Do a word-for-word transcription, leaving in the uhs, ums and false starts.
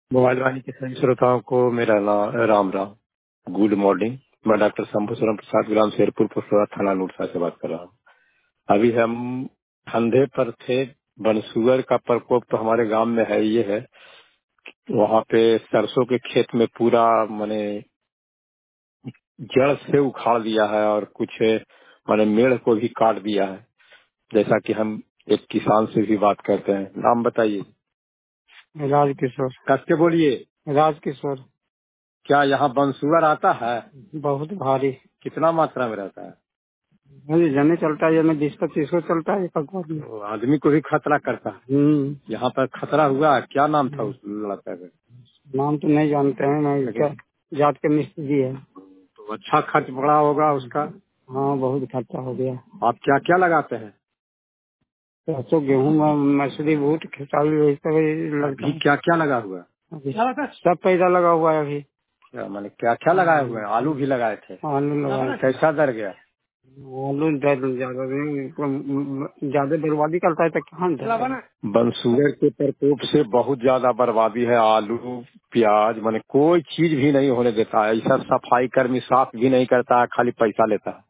Mobile वाणी के सभी श्रोताओं को मेरा नाम राम राम। Good morning. मैं डॉक्टर शंभूशरण प्रसाद ग्राम शेरपुर पुष्पा थाना नूरसा से बात कर रहा हूँ। अभी हम धंधे पर थे। बनसुअर का प्रकोप तो हमारे गांव में है ये है। वहाँ पे सरसों के खेत में पूरा माने जड़ से उखाड़ दिया है और कुछ माने मेड़ को भी काट दिया है। जैसा कि हम एक किसान से भी बात करते हैं। नाम बताइए। राजकिशोर। कसके बोलिए। राजकिशोर। क्या यहाँ बनसुअर आता है? बहुत भारी। कितना मात्रा में रहता है? मुझे जने चलता है, जने बीस पच्चीस को चलता है एक अखबार में। तो आदमी को भी खतरा करता है। हम्म। यहाँ पर खतरा हुआ। क्या नाम था उस लड़का का? नाम तो नहीं जानते हैं, मैं इसका जात के मिस्त्री है। तो अच्छा खर्च पड़ा होगा उसका। हाँ, बहुत खर्चा हो गया। आप क्या क्या लगाते हैं? सरसों, गेहूँ, मछली, बूट, खेसारी, वही सब लड़का। अभी क्या क्या लगा हुआ? अभी सब पैसा लगा हुआ है अभी। क्या माने क्या क्या लगाए हुए हैं? आलू भी लगाए थे। आलू लगा। कैसा दर गया? आलू ज्यादा ज्यादा नहीं, ज्यादा बर्बादी करता है तो कहाँ। बनसुअर के प्रकोप से बहुत ज्यादा बर्बादी है। आलू प्याज माने कोई चीज भी नहीं होने देता है। ऐसा सफाई कर्मी साफ भी नहीं करता है, खाली पैसा लेता है।